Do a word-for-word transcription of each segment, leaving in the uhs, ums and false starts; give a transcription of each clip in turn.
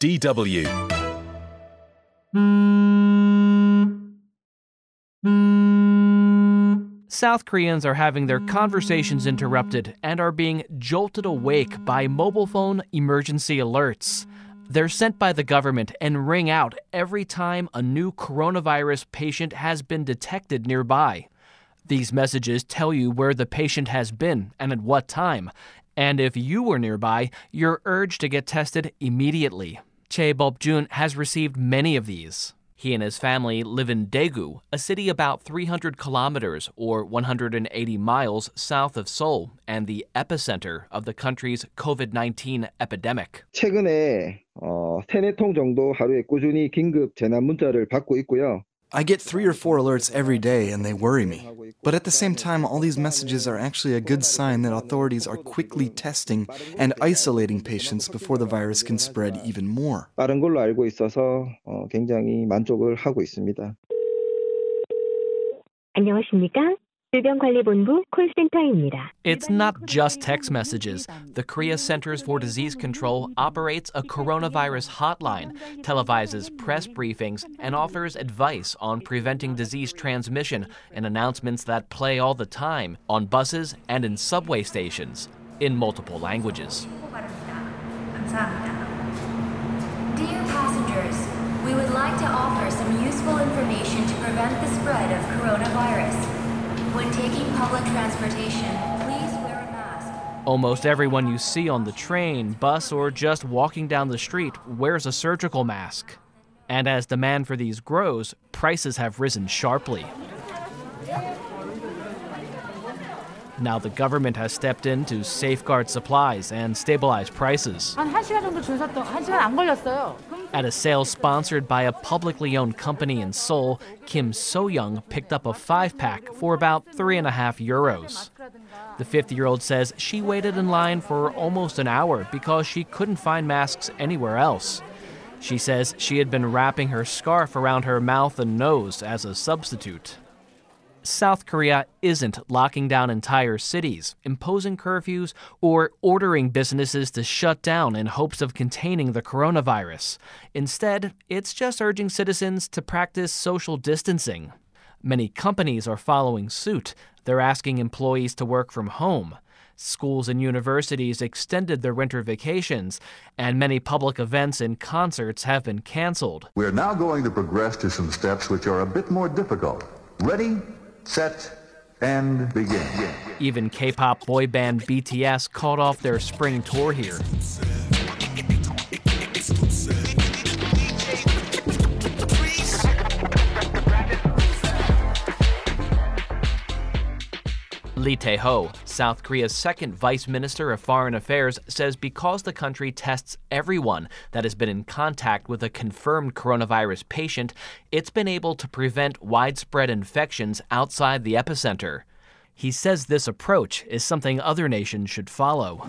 D W. South Koreans are having their conversations interrupted and are being jolted awake by mobile phone emergency alerts. They're sent by the government and ring out every time a new coronavirus patient has been detected nearby. These messages tell you where the patient has been and at what time. And if you were nearby, you're urged to get tested immediately. Chae Bop-jun has received many of these. He and his family live in Daegu, a city about three hundred kilometers or one hundred eighty miles south of Seoul and the epicenter of the country's covid nineteen epidemic. 최근에 어, 세네 통 정도 하루에 꾸준히 긴급 재난 문자를 받고 있고요. I get three or four alerts every day and they worry me. But at the same time, all these messages are actually a good sign that authorities are quickly testing and isolating patients before the virus can spread even more. 빠른 걸로 알고 있어서 어, 굉장히 만족을 하고 있습니다. 안녕하십니까? 질병관리본부 콜센터입니다. It's not just text messages. The Korea Centers for Disease Control operates a coronavirus hotline, televises press briefings, and offers advice on preventing disease transmission and announcements that play all the time on buses and in subway stations in multiple languages. Dear passengers, we would like to offer some useful information to prevent the spread of coronavirus. When taking public transportation, please wear a mask. Almost everyone you see on the train, bus, or just walking down the street wears a surgical mask. And as demand for these grows, prices have risen sharply. Now the government has stepped in to safeguard supplies and stabilize prices. 한 한 시간 정도 줄 섰던 한 시간 안 걸렸어요. At a sale sponsored by a publicly owned company in Seoul, Kim So-young picked up a five-pack for about three and a half euros. The fifty-year-old says she waited in line for almost an hour because she couldn't find masks anywhere else. She says she had been wrapping her scarf around her mouth and nose as a substitute. South Korea isn't locking down entire cities, imposing curfews, or ordering businesses to shut down in hopes of containing the coronavirus. Instead, it's just urging citizens to practice social distancing. Many companies are following suit. They're asking employees to work from home. Schools and universities extended their winter vacations, and many public events and concerts have been canceled. We are now going to progress to some steps which are a bit more difficult. Ready? Set, and begin. Even K-pop boy band B T S called off their spring tour here. Lee Tae-ho, South Korea's second vice minister of foreign affairs, says because the country tests everyone that has been in contact with a confirmed coronavirus patient, it's been able to prevent widespread infections outside the epicenter. He says this approach is something other nations should follow.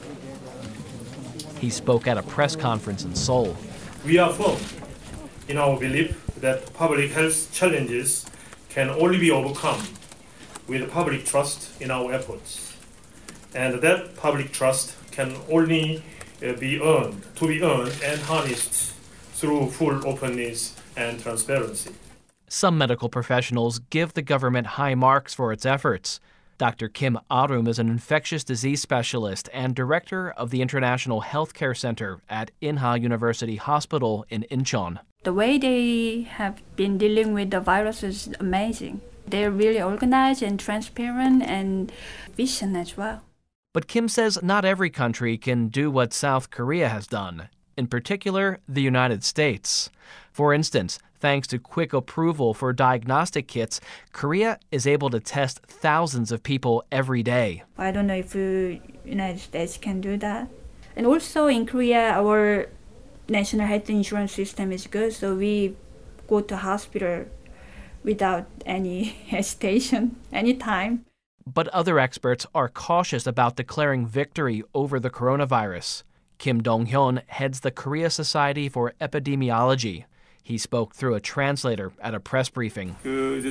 He spoke at a press conference in Seoul. We are firm in our belief that public health challenges can only be overcome with public trust in our efforts. And that public trust can only uh, be earned, to be earned and harnessed through full openness and transparency. Some medical professionals give the government high marks for its efforts. Doctor Kim Arum is an infectious disease specialist and director of the International Healthcare Center at Inha University Hospital in Incheon. The way they have been dealing with the virus is amazing. They're really organized and transparent and vision as well. But Kim says not every country can do what South Korea has done, in particular the United States. For instance, thanks to quick approval for diagnostic kits, Korea is able to test thousands of people every day. I don't know if the United States can do that. And also in Korea, our national health insurance system is good, so we go to hospital without any hesitation, anytime. But other experts are cautious about declaring victory over the coronavirus. Kim Dong-hyun heads the Korea Society for Epidemiology. He spoke through a translator at a press briefing. I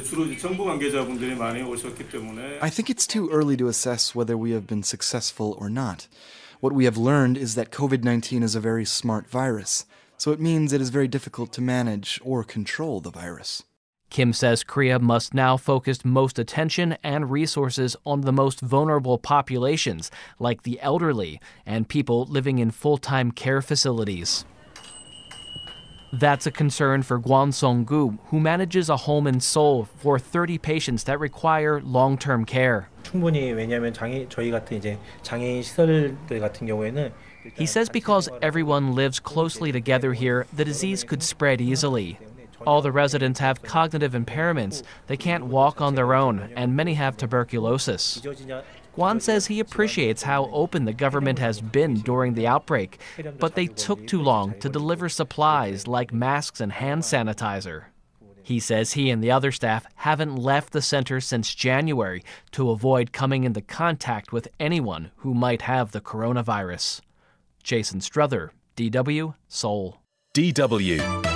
think it's too early to assess whether we have been successful or not. What we have learned is that covid nineteen is a very smart virus. so it means it is very difficult to manage or control the virus. Kim says Korea must now focus most attention and resources on the most vulnerable populations, like the elderly and people living in full-time care facilities. That's a concern for Kwon Sung-gu, who manages a home in Seoul for thirty patients that require long-term care. 충분히 왜냐하면 장애 저희 같은 이제 장애인 시설들 같은 경우에는 He says because everyone lives closely together here, the disease could spread easily. All the residents have cognitive impairments, they can't walk on their own, and many have tuberculosis. Kwon says he appreciates how open the government has been during the outbreak, but they took too long to deliver supplies like masks and hand sanitizer. He says he and the other staff haven't left the center since January to avoid coming into contact with anyone who might have the coronavirus. Jason Struther, D W, Seoul. D W